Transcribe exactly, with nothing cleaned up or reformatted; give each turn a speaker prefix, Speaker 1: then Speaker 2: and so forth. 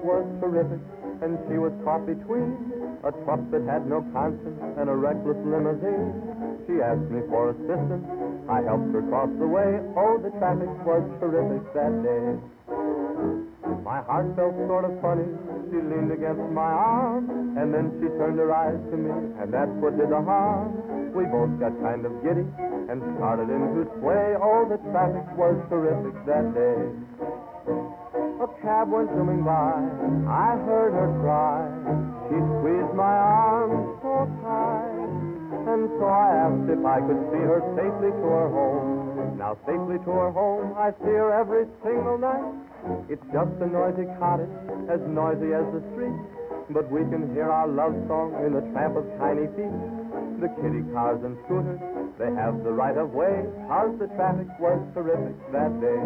Speaker 1: was terrific, and she was caught between a truck that had no conscience and a reckless limousine. She asked me for assistance. I helped her cross the way. Oh, the traffic was terrific that day. My heart felt sort of funny. She leaned against my arm, and then she turned her eyes to me, and that's what did the harm. We both got kind of giddy and started into sway. Oh, the traffic was terrific that day. A cab went zooming by. I heard her cry. She squeezed my arm so tight, and so I asked if I could see her safely to her home. Now safely to her home, I see her every single night. It's just a noisy cottage, as noisy as the street, but we can hear our love song in the tramp of tiny feet. The kiddie cars and scooters, they have the right of way, 'cause the traffic was terrific that day.